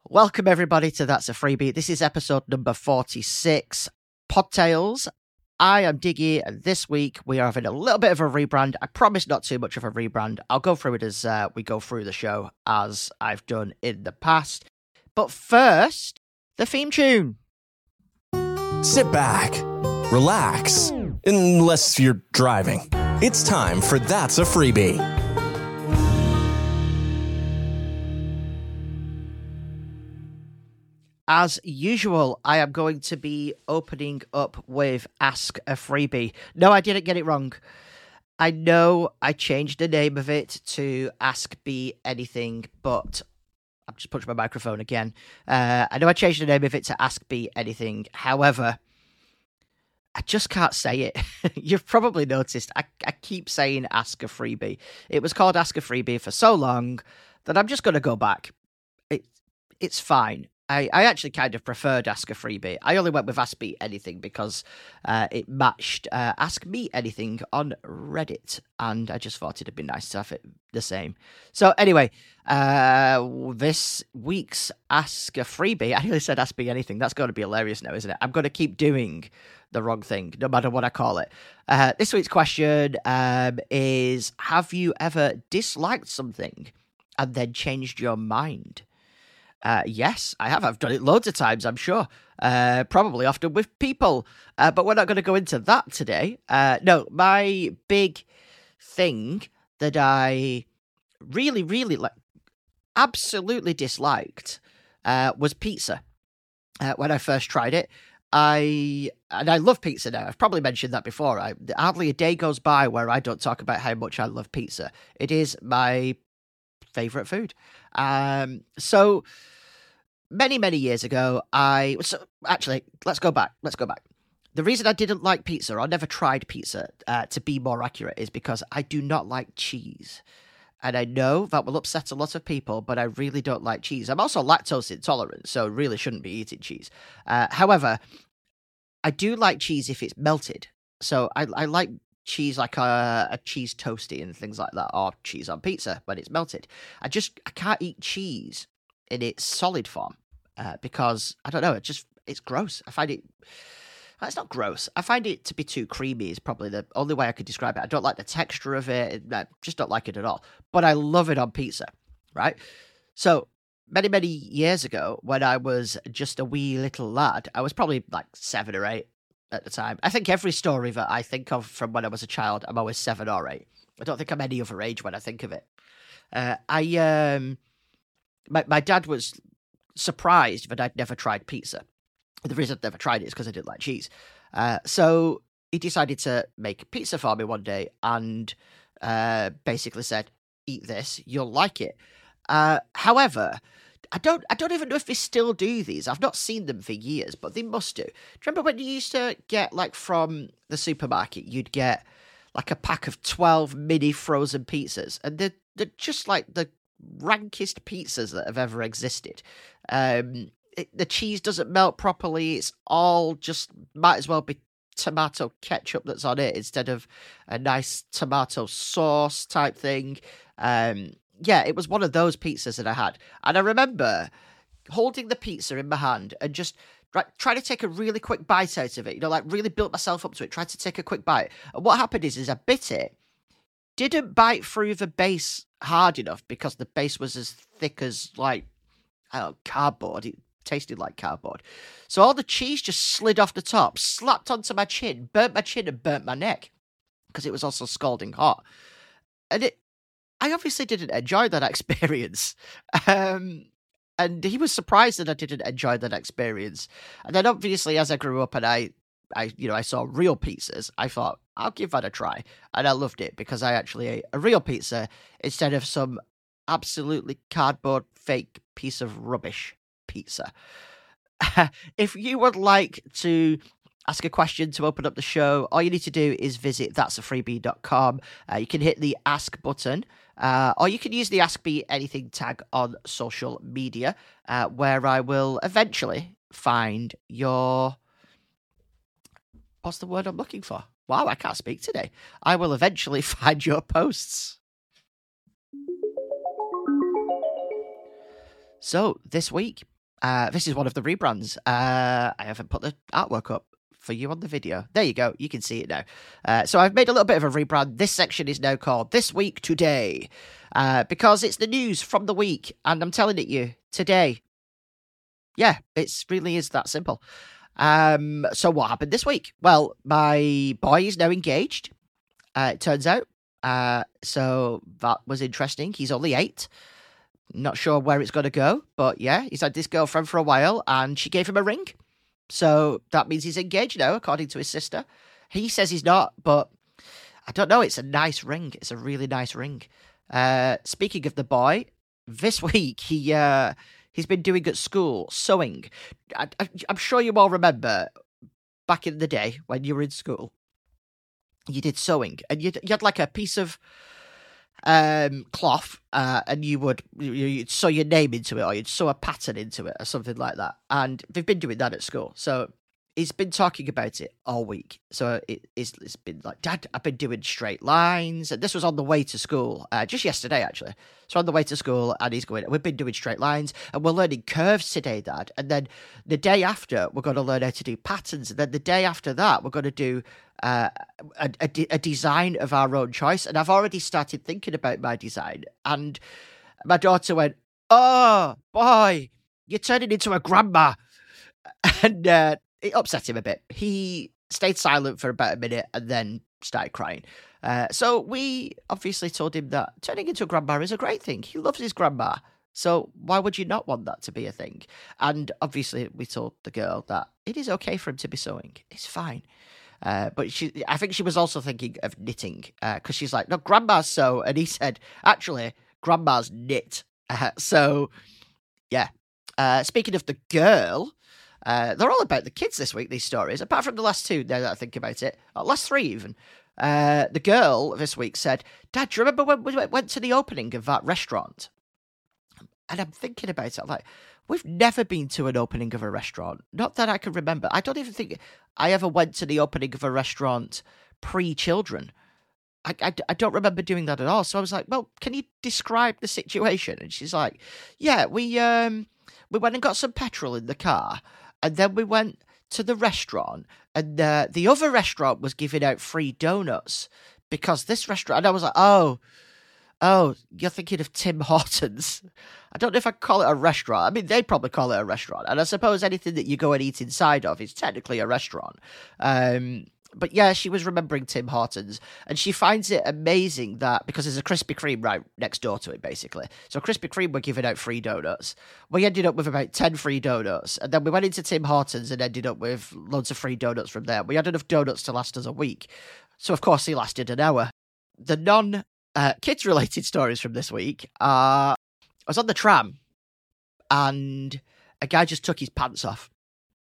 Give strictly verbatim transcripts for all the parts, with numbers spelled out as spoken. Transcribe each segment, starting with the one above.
Welcome, everybody, to That's a Freebie. This is episode number forty-six, Podtails. I am Diggy, and this week we are having a little bit of a rebrand. I promise not too much of a rebrand. I'll go through it as uh, we go through the show, as I've done in the past. But first, the theme tune. Sit back, relax, unless you're driving. It's time for That's a Freebie. As usual, I am going to be opening up with Ask a Freebie. No, I didn't get it wrong. I know I changed the name of it to Ask Be Anything, but I'm just punching my microphone again. Uh, I know I changed the name of it to Ask Be Anything. However, I just can't say it. You've probably noticed I, I keep saying Ask a Freebie. It was called Ask a Freebie for so long that I'm just going to go back. It, it's fine. I, I actually kind of preferred Ask a Freebie. I only went with Ask Me Anything because uh, it matched uh, Ask Me Anything on Reddit, and I just thought it'd be nice to have it the same. So anyway, uh, this week's Ask a Freebie, I nearly said Ask Me Anything. That's going to be hilarious now, isn't it? I'm going to keep doing the wrong thing, no matter what I call it. Uh, this week's question um, is, have you ever disliked something and then changed your mind? Uh, yes, I have. I've done it loads of times, I'm sure. Uh, probably often with people. Uh, but we're not going to go into that today. Uh, no, my big thing that I really, really, like, absolutely disliked uh, was pizza. Uh, when I first tried it, I and I love pizza now. I've probably mentioned that before. I, hardly a day goes by where I don't talk about how much I love pizza. It is my favorite food. Um, so many, many years ago, I so actually, let's go back. Let's go back. The reason I didn't like pizza, or never tried pizza, uh, to be more accurate, is because I do not like cheese. And I know that will upset a lot of people, but I really don't like cheese. I'm also lactose intolerant, so really shouldn't be eating cheese. Uh, however, I do like cheese if it's melted. So I, I like cheese like a, a cheese toasty and things like that, or cheese on pizza when it's melted. I just I can't eat cheese in its solid form uh, because I don't know. It just it's gross. I find it. It's not gross. I find it to be too creamy. Is probably the only way I could describe it. I don't like the texture of it. I just don't like it at all. But I love it on pizza, right? So many many years ago, when I was just a wee little lad, I was probably like seven or eight at the time. I think every story that I think of from when I was a child, I'm always seven or eight. I don't think I'm any other age when I think of it. Uh, I um, my my dad was surprised that I'd never tried pizza. The reason I'd never tried it is because I didn't like cheese. Uh, so he decided to make pizza for me one day and uh, basically said, "Eat this, you'll like it." Uh, however, I don't I don't even know if they still do these. I've not seen them for years, but they must do. Do you remember when you used to get, like, from the supermarket, you'd get like a pack of twelve mini frozen pizzas, and they're, they're just like the rankest pizzas that have ever existed. Um, it, the cheese doesn't melt properly. It's all just, might as well be tomato ketchup that's on it instead of a nice tomato sauce type thing. Um, yeah, it was one of those pizzas that I had. And I remember holding the pizza in my hand and just right, trying to take a really quick bite out of it. You know, like really built myself up to it, tried to take a quick bite. And what happened is, is I bit it, didn't bite through the base hard enough because the base was as thick as, like, I don't know, cardboard. It tasted like cardboard. So all the cheese just slid off the top, slapped onto my chin, burnt my chin and burnt my neck because it was also scalding hot. And it, I obviously didn't enjoy that experience. Um, and he was surprised that I didn't enjoy that experience. And then obviously as I grew up and I, I, you know, I saw real pizzas, I thought, I'll give that a try. And I loved it because I actually ate a real pizza instead of some absolutely cardboard fake piece of rubbish pizza. If you would like to ask a question to open up the show, all you need to do is visit that's a freebie dot com. Uh, you can hit the ask button, uh, or you can use the Ask Me Anything tag on social media, uh, where I will eventually find your... What's the word I'm looking for? Wow, I can't speak today. I will eventually find your posts. So, this week, Uh, this is one of the rebrands. Uh, I haven't put the artwork up for you on the video. There you go. You can see it now. Uh, so I've made a little bit of a rebrand. This section is now called This Week Today, uh, because it's the news from the week, and I'm telling it you today. Yeah, it really is that simple. Um, so what happened this week? Well, my boy is now engaged, uh, it turns out. Uh, so that was interesting. He's only eight. Not sure where it's going to go, but yeah, he's had this girlfriend for a while, and she gave him a ring. So that means he's engaged now, according to his sister. He says he's not, but I don't know. It's a nice ring. It's a really nice ring. Uh, speaking of the boy, this week he uh, he's been doing at school sewing. I, I, I'm sure you all remember back in the day when you were in school, you did sewing, and you you had like a piece of um cloth, uh, and you would you'd sew your name into it, or you'd sew a pattern into it, or something like that. And they've been doing that at school. So he's been talking about it all week. So it, it's, it's been like, Dad, I've been doing straight lines, and this was on the way to school, uh, just yesterday actually. So on the way to school, and he's going, we've been doing straight lines, and we're learning curves today, Dad. And then the day after, we're going to learn how to do patterns, and then the day after that, we're going to do Uh, a, a, a design of our own choice. And I've already started thinking about my design. And my daughter went, oh, boy, you're turning into a grandma. And uh, it upset him a bit. He stayed silent for about a minute and then started crying. Uh, so we obviously told him that turning into a grandma is a great thing. He loves his grandma. So why would you not want that to be a thing? And obviously we told the girl that it is okay for him to be sewing. It's fine. Uh, but she, I think she was also thinking of knitting, because uh, she's like, no, grandma's sew. And he said, actually, grandma's knit. Uh, so, yeah. Uh, speaking of the girl, uh, they're all about the kids this week, these stories, apart from the last two, now that I think about it. Oh, last three, even. Uh, the girl this week said, Dad, do you remember when we went to the opening of that restaurant? And I'm thinking about it, I'm like, we've never been to an opening of a restaurant. Not that I can remember. I don't even think I ever went to the opening of a restaurant pre-children. I, I, I don't remember doing that at all. So I was like, well, can you describe the situation? And she's like, yeah, we um we went and got some petrol in the car, and then we went to the restaurant, and uh, the other restaurant was giving out free donuts because this restaurant, and I was like, oh, Oh, you're thinking of Tim Hortons. I don't know if I'd call it a restaurant. I mean, they'd probably call it a restaurant. And I suppose anything that you go and eat inside of is technically a restaurant. Um, but yeah, she was remembering Tim Hortons. And she finds it amazing that, because there's a Krispy Kreme right next door to it, basically. So Krispy Kreme were giving out free donuts. We ended up with about ten free donuts. And then we went into Tim Hortons and ended up with loads of free donuts from there. We had enough donuts to last us a week. So, of course, he lasted an hour. The non... Uh, kids-related stories from this week are, I was on the tram, and a guy just took his pants off.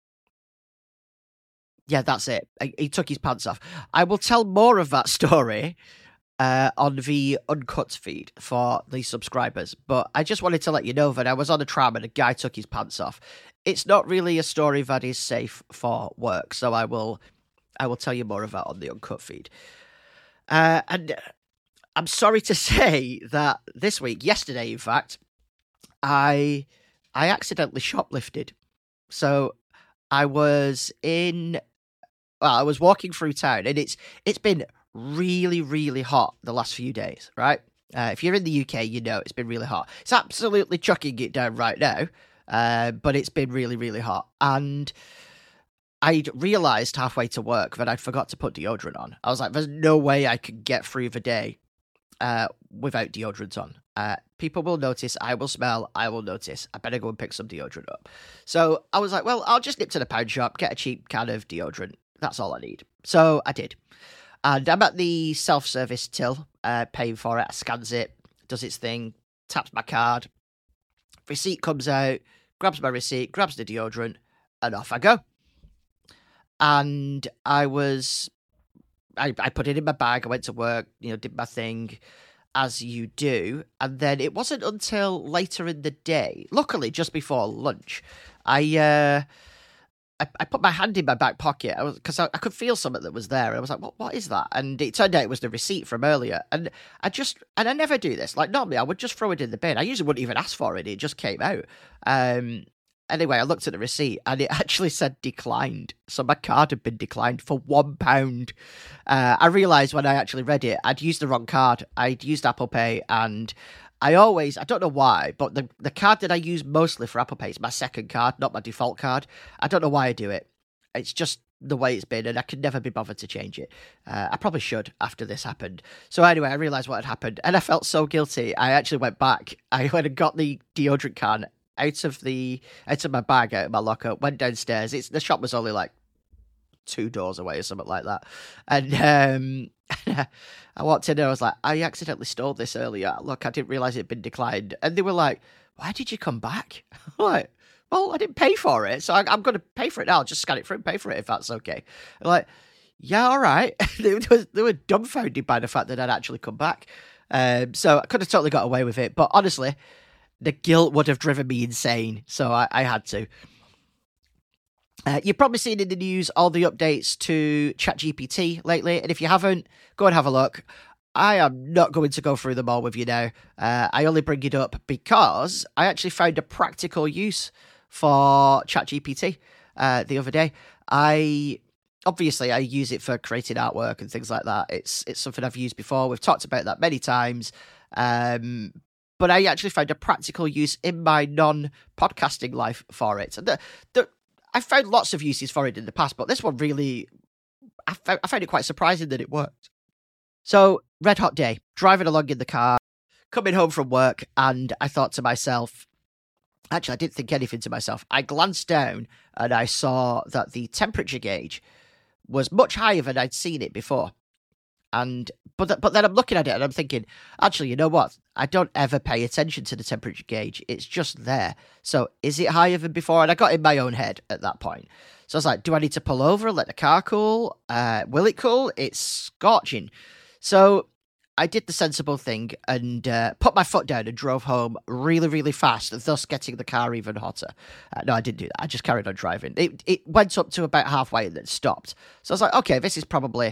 Yeah, that's it. He took his pants off. I will tell more of that story uh, on the Uncut feed for the subscribers, but I just wanted to let you know that I was on a tram and a guy took his pants off. It's not really a story that is safe for work, so I will, I will tell you more of that on the Uncut feed. Uh, and... I'm sorry to say that this week, yesterday, in fact, I I accidentally shoplifted. So I was in, well, I was walking through town, and it's it's been really, really hot the last few days, right? Uh, if you're in the U K, you know it's been really hot. It's absolutely chucking it down right now, uh, but it's been really, really hot. And I'd realised halfway to work that I'd forgot to put deodorant on. I was like, there's no way I could get through the day Uh, without deodorant on. Uh, people will notice, I will smell, I will notice. I better go and pick some deodorant up. So I was like, well, I'll just nip to the pound shop, get a cheap can of deodorant. That's all I need. So I did. And I'm at the self-service till, uh, paying for it. I scans it, does its thing, taps my card. Receipt comes out, grabs my receipt, grabs the deodorant, and off I go. And I was... I, I put it in my bag, I went to work, you know, did my thing, as you do, and then it wasn't until later in the day, luckily just before lunch, I uh, I, I put my hand in my back pocket, I was because I, I could feel something that was there, I was like, what, what is that? And it turned out it was the receipt from earlier, and I just, and I never do this, like normally I would just throw it in the bin, I usually wouldn't even ask for it, it just came out, um, anyway, I looked at the receipt and it actually said declined. So my card had been declined for one pound. Uh, I realised when I actually read it, I'd used the wrong card. I'd used Apple Pay, and I always, I don't know why, but the, the card that I use mostly for Apple Pay is my second card, not my default card. I don't know why I do it. It's just the way it's been, and I could never be bothered to change it. Uh, I probably should after this happened. So anyway, I realised what had happened, and I felt so guilty. I actually went back. I went and got the deodorant can out of the out of my bag, out of my locker, went downstairs. It's the shop was only like two doors away or something like that. And um, I walked in and I was like, I accidentally stole this earlier. Look, I didn't realise it had been declined. And they were like, why did you come back? I'm like, well, I didn't pay for it, so I, I'm going to pay for it now. I'll just scan it through and pay for it if that's okay. I'm like, yeah, all right. they, were, they were dumbfounded by the fact that I'd actually come back. Um, so I could have totally got away with it. But honestly, the guilt would have driven me insane, so I, I had to. Uh, you've probably seen in the news all the updates to ChatGPT lately, and if you haven't, go and have a look. I am not going to go through them all with you now. Uh, I only bring it up because I actually found a practical use for ChatGPT uh, the other day. I obviously I use it for creating artwork and things like that. It's it's something I've used before. We've talked about that many times. Um, but I actually found a practical use in my non-podcasting life for it. And the, the, I found lots of uses for it in the past, but this one really, I found, I found it quite surprising that it worked. So, red hot day, driving along in the car, coming home from work, and I thought to myself, actually, I didn't think anything to myself. I glanced down and I saw that the temperature gauge was much higher than I'd seen it before. And but th- but then I'm looking at it and I'm thinking, actually, you know what? I don't ever pay attention to the temperature gauge. It's just there. So is it higher than before? And I got in my own head at that point. So I was like, do I need to pull over and let the car cool? Uh, will it cool? It's scorching. So I did the sensible thing and uh, put my foot down and drove home really, really fast, thus getting the car even hotter. Uh, no, I didn't do that. I just carried on driving. It it went up to about halfway and then stopped. So I was like, okay, this is probably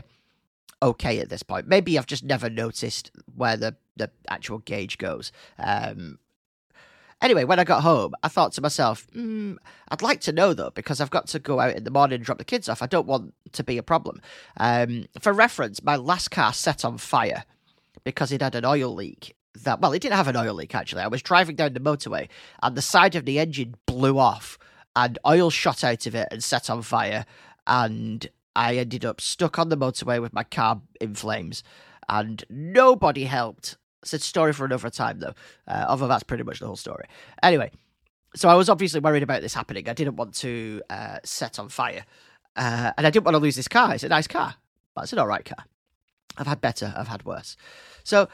okay at this point. Maybe I've just never noticed where the, the actual gauge goes. Um, anyway, when I got home, I thought to myself, mm, I'd like to know, though, because I've got to go out in the morning and drop the kids off. I don't want to be a problem. Um, for reference, my last car set on fire because it had an oil leak. That Well, it didn't have an oil leak, actually. I was driving down the motorway, and the side of the engine blew off, and oil shot out of it and set on fire, and I ended up stuck on the motorway with my car in flames, and nobody helped. It's a story for another time, though. Uh, although that's pretty much the whole story. Anyway, so I was obviously worried about this happening. I didn't want to uh, set on fire, uh, and I didn't want to lose this car. It's a nice car, but it's an all right car. I've had better. I've had worse. So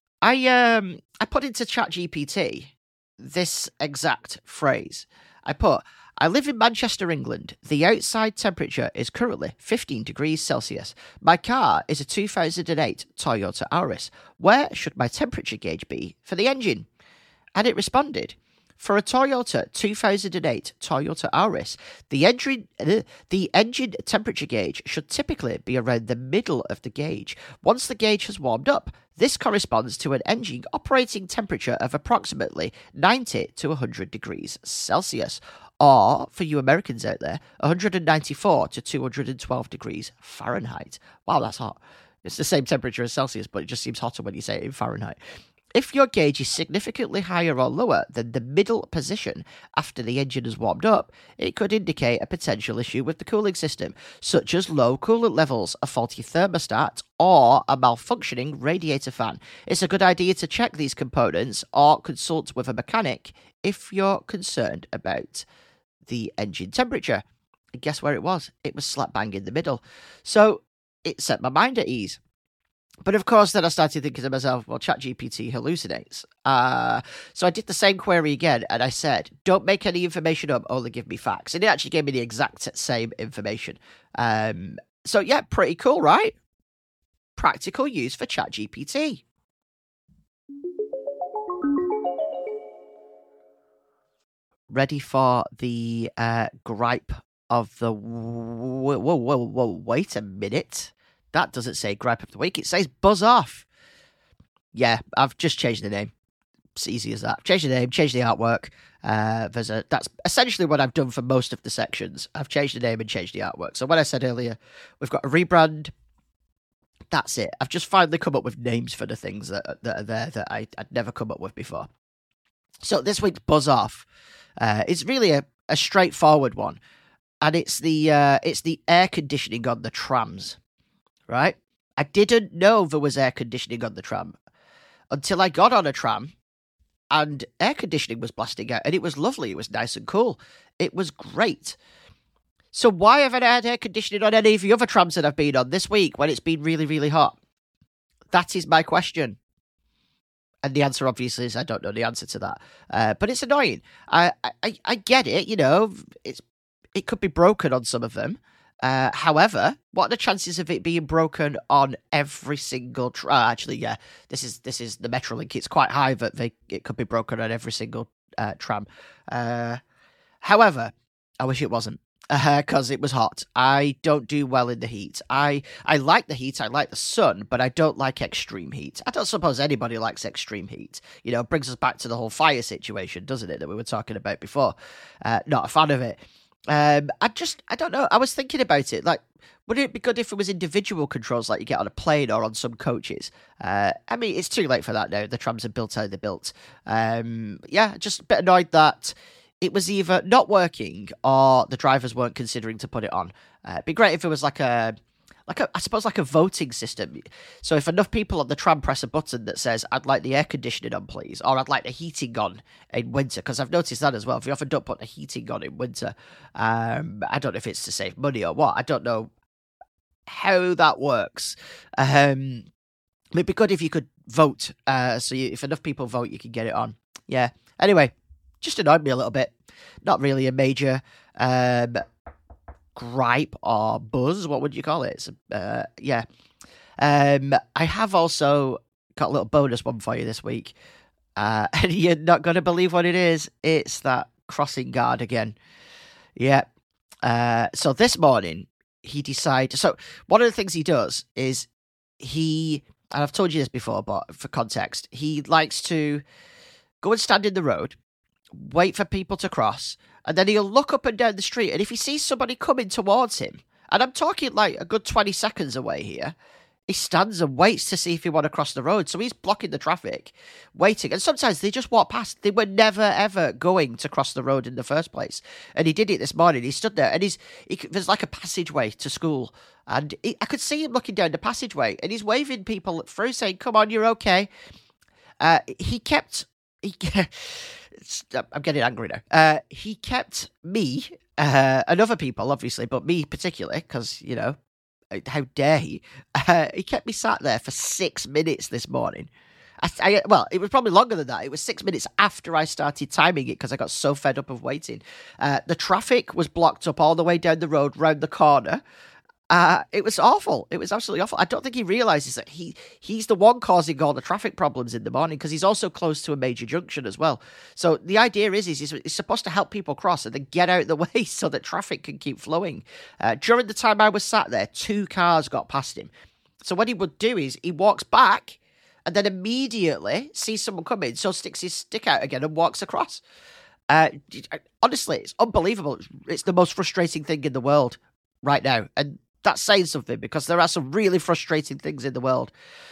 I um I put into ChatGPT this exact phrase. I put, I live in Manchester, England. The outside temperature is currently fifteen degrees Celsius. My car is a two thousand eight Toyota Auris. Where should my temperature gauge be for the engine? And it responded, for a Toyota two thousand eight Toyota Auris, the engine, uh, the engine temperature gauge should typically be around the middle of the gauge. Once the gauge has warmed up, this corresponds to an engine operating temperature of approximately ninety to one hundred degrees Celsius. Or, for you Americans out there, one hundred ninety-four to two hundred twelve degrees Fahrenheit. Wow, that's hot. It's the same temperature as Celsius, but it just seems hotter when you say it in Fahrenheit. If your gauge is significantly higher or lower than the middle position after the engine has warmed up, it could indicate a potential issue with the cooling system, such as low coolant levels, a faulty thermostat, or a malfunctioning radiator fan. It's a good idea to check these components or consult with a mechanic if you're concerned about the engine temperature. And guess where it was? It was slap bang in the middle. So it set my mind at ease. But of course, then I started thinking to myself, well, ChatGPT hallucinates. Uh, so I did the same query again, and I said, don't make any information up, only give me facts. And it actually gave me the exact same information. Um, so yeah, pretty cool, right? Practical use for ChatGPT. Ready for the uh, gripe of the... Whoa, whoa, whoa, whoa, wait a minute. That doesn't say gripe of the week. It says buzz off. Yeah, I've just changed the name. It's easy as that. Changed the name, changed the artwork. Uh, there's a that's essentially what I've done for most of the sections. I've changed the name and changed the artwork. So when I said earlier, we've got a rebrand. That's it. I've just finally come up with names for the things that, that are there that I, I'd never come up with before. So this week's Buzz Off uh, is really a, a straightforward one. And it's the uh, it's the air conditioning on the trams, right? I didn't know there was air conditioning on the tram until I got on a tram and air conditioning was blasting out. And it was lovely. It was nice and cool. It was great. So why haven't I had air conditioning on any of the other trams that I've been on this week when it's been really, really hot? That is my question. And the answer, obviously, is I don't know the answer to that. Uh, but it's annoying. I, I I get it, you know. It's It could be broken on some of them. Uh, however, what are the chances of it being broken on every single tram? Uh, actually, yeah, this is this is the Metrolink. It's quite high that they it could be broken on every single uh, tram. Uh, however, I wish it wasn't. Because uh, it was hot. I don't do well in the heat. I, I like the heat, I like the sun, but I don't like extreme heat. I don't suppose anybody likes extreme heat. You know, it brings us back to the whole fire situation, doesn't it, that we were talking about before. Uh, not a fan of it. Um, I just, I don't know, I was thinking about it, like, would it be good if it was individual controls like you get on a plane or on some coaches? Uh, I mean, it's too late for that now. The trams are built how they're built. Um, yeah, just a bit annoyed that it was either not working or the drivers weren't considering to put it on. Uh, it'd be great if it was like a, like a, I suppose like a voting system. So if enough people on the tram press a button that says, I'd like the air conditioning on, please, or I'd like the heating on in winter, because I've noticed that as well. If you often don't put the heating on in winter, um, I don't know if it's to save money or what. I don't know how that works. Um, it'd be good if you could vote. Uh, so you, if enough people vote, you can get it on. Yeah. Anyway. Just annoyed me a little bit. Not really a major um, gripe or buzz. What would you call it? Uh, yeah. Um, I have also got a little bonus one for you this week. Uh, and you're not going to believe what it is. It's that crossing guard again. Yeah. Uh, so this morning, he decided... So one of the things he does is he... And I've told you this before, but for context, he likes to go and stand in the road, wait for people to cross, and then he'll look up and down the street, and if he sees somebody coming towards him, and I'm talking like a good twenty seconds away here, he stands and waits to see if he want to cross the road. So he's blocking the traffic, waiting, and sometimes they just walk past. They were never ever going to cross the road in the first place, and he did it this morning. He stood there, and he's he, there's like a passageway to school, and he, I could see him looking down the passageway, and he's waving people through, saying, "Come on, you're okay." Uh, he kept he. I'm getting angry now. Uh, he kept me uh, and other people, obviously, but me particularly, because, you know, how dare he? Uh, he kept me sat there for six minutes this morning. I, I, well, it was probably longer than that. It was six minutes after I started timing it because I got so fed up of waiting. Uh, the traffic was blocked up all the way down the road, round the corner. Uh, it was awful. It was absolutely awful. I don't think he realises that he he's the one causing all the traffic problems in the morning because he's also close to a major junction as well. So the idea is, is he's, he's supposed to help people cross and then get out of the way so that traffic can keep flowing. Uh, during the time I was sat there, two cars got past him. So what he would do is he walks back and then immediately sees someone coming, so sticks his stick out again and walks across. Uh, honestly, it's unbelievable. It's the most frustrating thing in the world right now. And that's saying something because there are some really frustrating things in the world.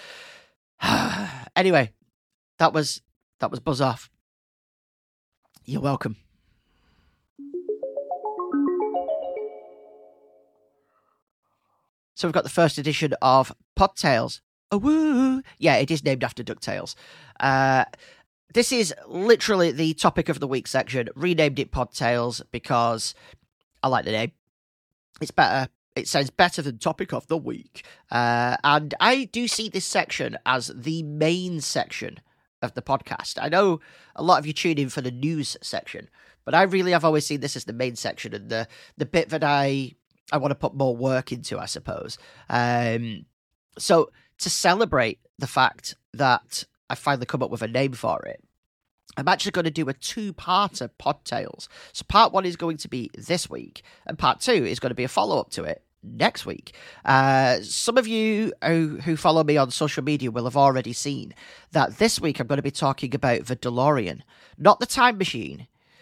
Anyway, that was that was Buzz Off. You're welcome. So we've got the first edition of Podtails. Oh, woo! Yeah, it is named after DuckTales. Uh, this is literally the topic of the week section. Renamed it Podtails because I like the name. It's better. It sounds better than topic of the week. Uh, and I do see this section as the main section of the podcast. I know a lot of you tune in for the news section, but I really have always seen this as the main section and the, the bit that I, I want to put more work into, I suppose. Um, so to celebrate the fact that I finally come up with a name for it, I'm actually going to do a two-parter Podtails. So part one is going to be this week, and part two is going to be a follow-up to it next week. Uh, some of you who, who follow me on social media will have already seen that this week I'm going to be talking about the DeLorean. Not the time machine,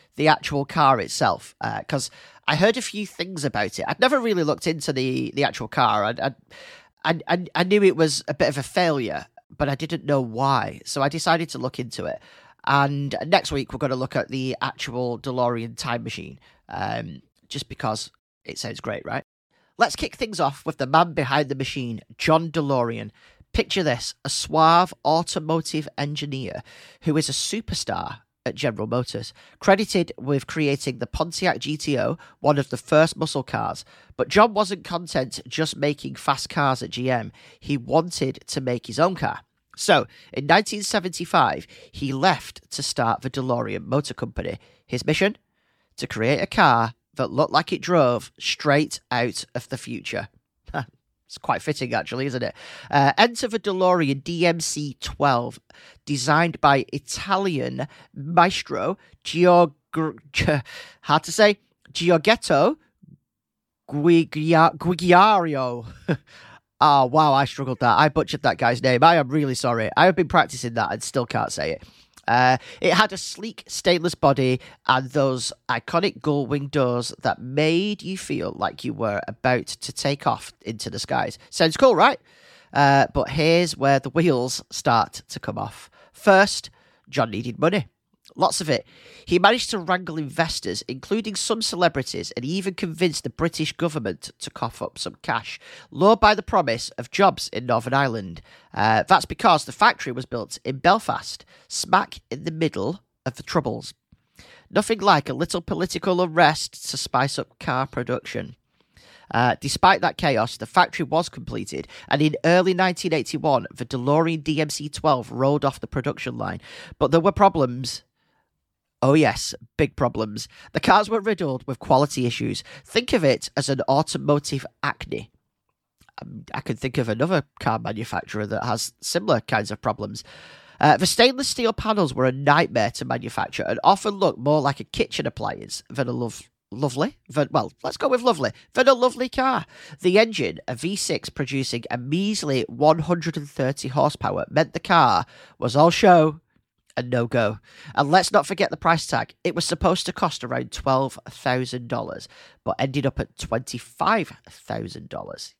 the actual car itself, because uh, I heard a few things about it. I'd never really looked into the, the actual car. I, I, I, I knew it was a bit of a failure, but I didn't know why. So I decided to look into it. And next week, we're going to look at the actual DeLorean time machine, um, just because it sounds great, right? Let's kick things off with the man behind the machine, John DeLorean. Picture this, a suave automotive engineer who is a superstar at General Motors, credited with creating the Pontiac G T O, one of the first muscle cars. But John wasn't content just making fast cars at G M. He wanted to make his own car. So, in nineteen seventy-five, he left to start the DeLorean Motor Company. His mission? To create a car that looked like it drove straight out of the future. It's quite fitting, actually, isn't it? Uh, enter the DeLorean D M C twelve, designed by Italian maestro Gio... hard to say? Giorgetto Guigiario. Oh, wow, I struggled that. I butchered that guy's name. I am really sorry. I have been practicing that and still can't say it. Uh, it had a sleek stainless body and those iconic gull-wing doors that made you feel like you were about to take off into the skies. Sounds cool, right? Uh, but here's where the wheels start to come off. First, John needed money. Lots of it. He managed to wrangle investors, including some celebrities, and he even convinced the British government to cough up some cash, lured by the promise of jobs in Northern Ireland. Uh, that's because the factory was built in Belfast, smack in the middle of the Troubles. Nothing like a little political unrest to spice up car production. Uh, despite that chaos, the factory was completed, and in early nineteen eighty-one, the DeLorean D M C twelve rolled off the production line. But there were problems. Oh yes, big problems. The cars were riddled with quality issues. Think of it as an automotive acne. Um, I can think of another car manufacturer that has similar kinds of problems. Uh, the stainless steel panels were a nightmare to manufacture and often looked more like a kitchen appliance than a love, lovely, than, well, let's go with lovely, than a lovely car. The engine, a V six producing a measly one hundred thirty horsepower, meant the car was all show and no go. And let's not forget the price tag. It was supposed to cost around twelve thousand dollars, but ended up at twenty-five thousand dollars.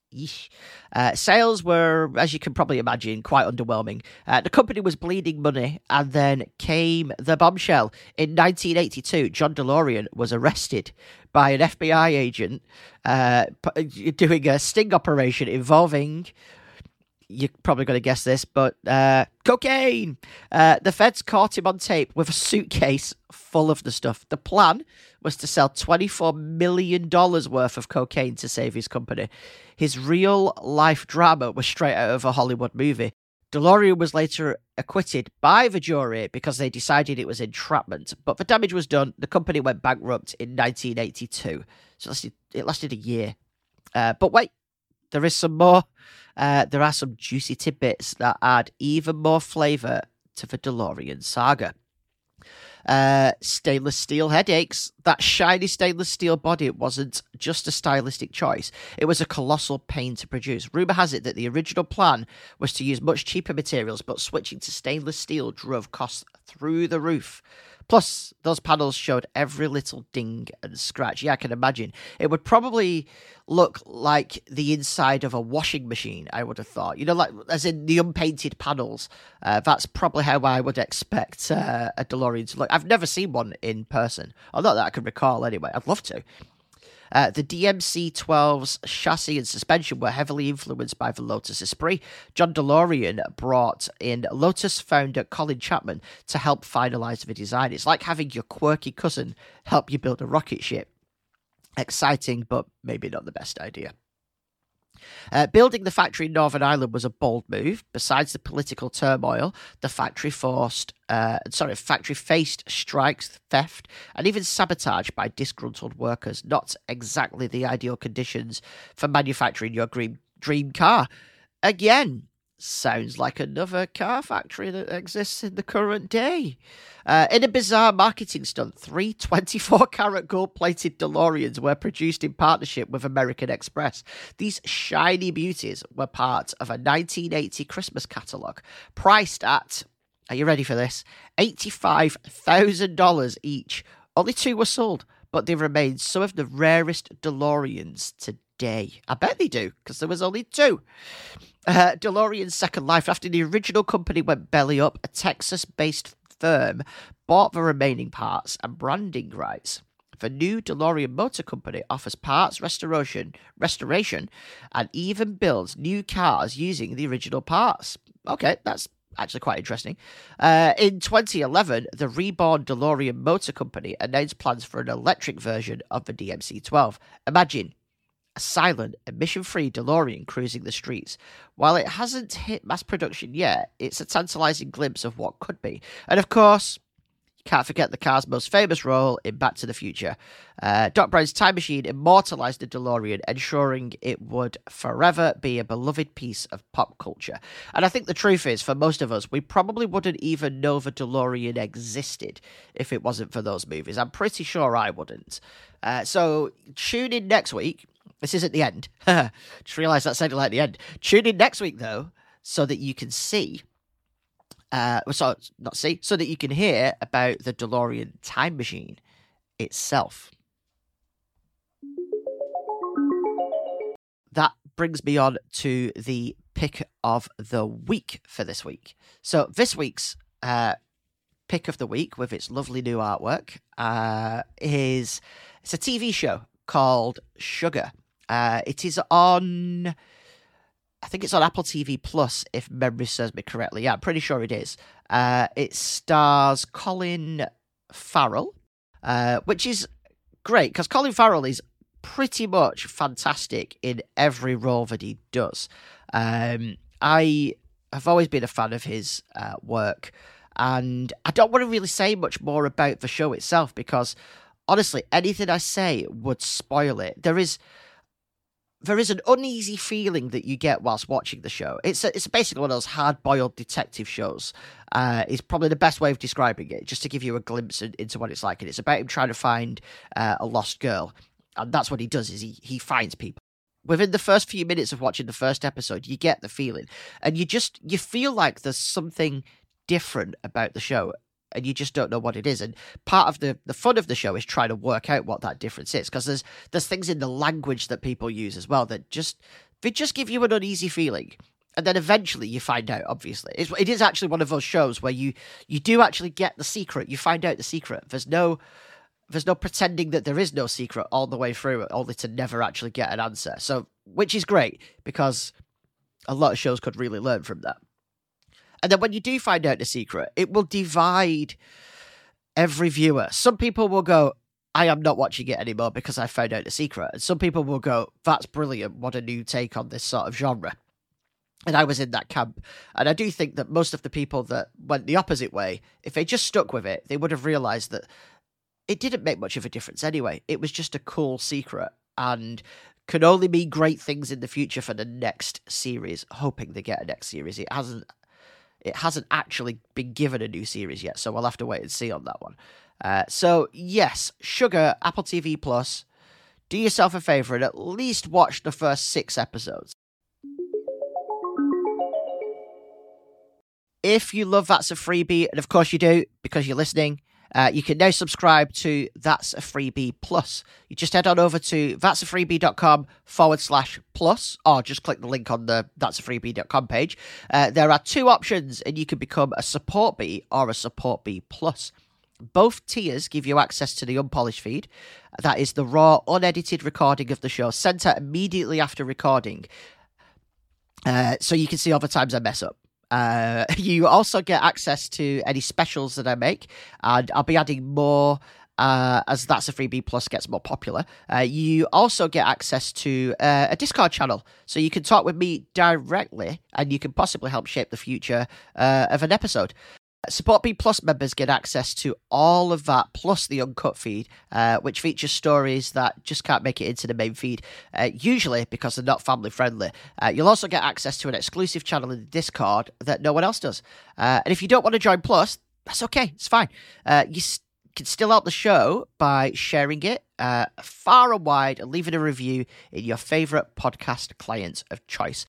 Uh, sales were, as you can probably imagine, quite underwhelming. Uh, the company was bleeding money, and then came the bombshell. In nineteen eighty-two, John DeLorean was arrested by an F B I agent uh, doing a sting operation involving... You're probably going to guess this, but uh, cocaine. Uh, the feds caught him on tape with a suitcase full of the stuff. The plan was to sell twenty-four million dollars worth of cocaine to save his company. His real-life drama was straight out of a Hollywood movie. DeLorean was later acquitted by the jury because they decided it was entrapment, but the damage was done. The company went bankrupt in nineteen eighty-two, so it lasted, it lasted a year. Uh, but wait, there is some more. Uh, there are some juicy tidbits that add even more flavour to the DeLorean saga. Uh, stainless steel headaches. That shiny stainless steel body wasn't just a stylistic choice. It was a colossal pain to produce. Rumour has it that the original plan was to use much cheaper materials, but switching to stainless steel drove costs through the roof. Plus, those panels showed every little ding and scratch. Yeah, I can imagine. It would probably look like the inside of a washing machine, I would have thought. You know, like as in the unpainted panels. Uh, that's probably how I would expect uh, a DeLorean to look. I've never seen one in person. Or not that I can recall anyway. I'd love to. Uh, the D M C twelve's chassis and suspension were heavily influenced by the Lotus Esprit. John DeLorean brought in Lotus founder Colin Chapman to help finalise the design. It's like having your quirky cousin help you build a rocket ship. Exciting, but maybe not the best idea. Uh, building the factory in Northern Ireland was a bold move. Besides the political turmoil, the factory forced, uh, sorry, factory faced strikes, theft, and even sabotage by disgruntled workers. Not exactly the ideal conditions for manufacturing your dream dream car. Again, sounds like another car factory that exists in the current day. Uh, in a bizarre marketing stunt, three twenty-four karat gold-plated DeLoreans were produced in partnership with American Express. These shiny beauties were part of a nineteen eighty Christmas catalogue, priced at, are you ready for this, eighty-five thousand dollars each. Only two were sold, but they remain some of the rarest DeLoreans today. I bet they do, because there was only two. Uh, DeLorean's second life, after the original company went belly up, a Texas-based firm bought the remaining parts and branding rights. The new DeLorean Motor Company offers parts restoration, restoration, and even builds new cars using the original parts. Okay, that's actually quite interesting. Uh, in twenty eleven, the reborn DeLorean Motor Company announced plans for an electric version of the D M C twelve. Imagine a silent, emission-free DeLorean cruising the streets. While it hasn't hit mass production yet, it's a tantalizing glimpse of what could be. And of course, can't forget the car's most famous role in Back to the Future. Uh, Doc Brown's time machine immortalized the DeLorean, ensuring it would forever be a beloved piece of pop culture. And I think the truth is, for most of us, we probably wouldn't even know the DeLorean existed if it wasn't for those movies. I'm pretty sure I wouldn't. Uh, so tune in next week. This isn't the end. Just realised that sounded like the end. Tune in next week, though, so that you can see Uh, so not see, so that you can hear about the DeLorean time machine itself. That brings me on to the pick of the week for this week. So this week's uh, pick of the week, with its lovely new artwork, uh, is it's a T V show called Sugar. Uh, it is on. I think it's on Apple T V Plus, if memory serves me correctly. Yeah, I'm pretty sure it is. Uh, it stars Colin Farrell, uh, which is great, because Colin Farrell is pretty much fantastic in every role that he does. Um, I have always been a fan of his uh, work, and I don't want to really say much more about the show itself, because, honestly, anything I say would spoil it. There is... There is an uneasy feeling that you get whilst watching the show. It's a, it's basically one of those hard-boiled detective shows. Uh, is probably the best way of describing it, just to give you a glimpse in, into what it's like. And it's about him trying to find uh, a lost girl, and that's what he does. Is he he finds people. Within the first few minutes of watching the first episode, you get the feeling, and you just you feel like there's something different about the show, and you just don't know what it is. And part of the, the fun of the show is trying to work out what that difference is, because there's there's things in the language that people use as well that just they just give you an uneasy feeling. And then eventually you find out, obviously. It's, it is actually one of those shows where you, you do actually get the secret. You find out the secret. There's no there's no pretending that there is no secret all the way through, only to never actually get an answer. So, which is great, because a lot of shows could really learn from that. And then when you do find out the secret, it will divide every viewer. Some people will go, I am not watching it anymore because I found out the secret. And some people will go, that's brilliant. What a new take on this sort of genre. And I was in that camp. And I do think that most of the people that went the opposite way, if they just stuck with it, they would have realised that it didn't make much of a difference anyway. It was just a cool secret and could only mean great things in the future for the next series, hoping they get a next series. It hasn't It hasn't actually been given a new series yet, so we'll have to wait and see on that one. Uh, so, yes, Sugar, Apple T V Plus. Do yourself a favour and at least watch the first six episodes. If you love That's a Freebie, and of course you do, because you're listening, uh, you can now subscribe to That's a Freebie Plus. You just head on over to that'safreebie.com forward slash plus, or just click the link on the that'safreebie dot com page. Uh, there are two options, and you can become a Support Bee or a Support Bee Plus. Both tiers give you access to the unpolished feed. That is the raw, unedited recording of the show, sent out immediately after recording, uh, so you can see all the times I mess up. Uh, you also get access to any specials that I make, and I'll be adding more uh, as That's a Freebie Plus gets more popular. Uh, you also get access to uh, a Discord channel, so you can talk with me directly, and you can possibly help shape the future uh, of an episode. Support Bee Plus members get access to all of that, plus the uncut feed, uh, which features stories that just can't make it into the main feed, uh, usually because they're not family-friendly. Uh, you'll also get access to an exclusive channel in the Discord that no one else does. Uh, and if you don't want to join Plus, that's okay, it's fine. Uh, you s- can still help the show by sharing it uh, far and wide and leaving a review in your favourite podcast client of choice.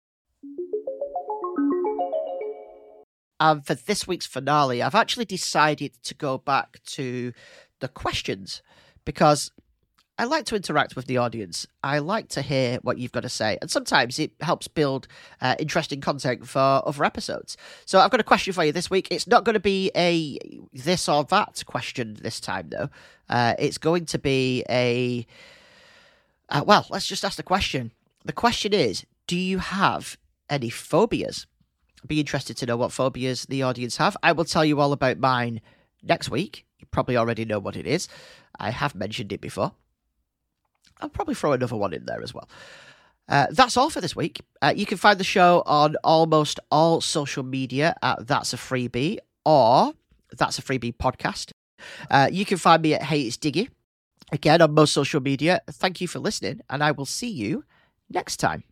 Um, for this week's finale, I've actually decided to go back to the questions, because I like to interact with the audience. I like to hear what you've got to say. And sometimes it helps build uh, interesting content for other episodes. So I've got a question for you this week. It's not going to be a this or that question this time, though. Uh, it's going to be a... Uh, well, let's just ask the question. The question is, do you have any phobias? I'd be interested to know what phobias the audience have. I will tell you all about mine next week. You probably already know what it is. I have mentioned it before. I'll probably throw another one in there as well. Uh, that's all for this week. Uh, you can find the show on almost all social media at That's a Freebie or That's a Freebie Podcast. Uh, you can find me at Hey It's Diggy, again on most social media. Thank you for listening, and I will see you next time.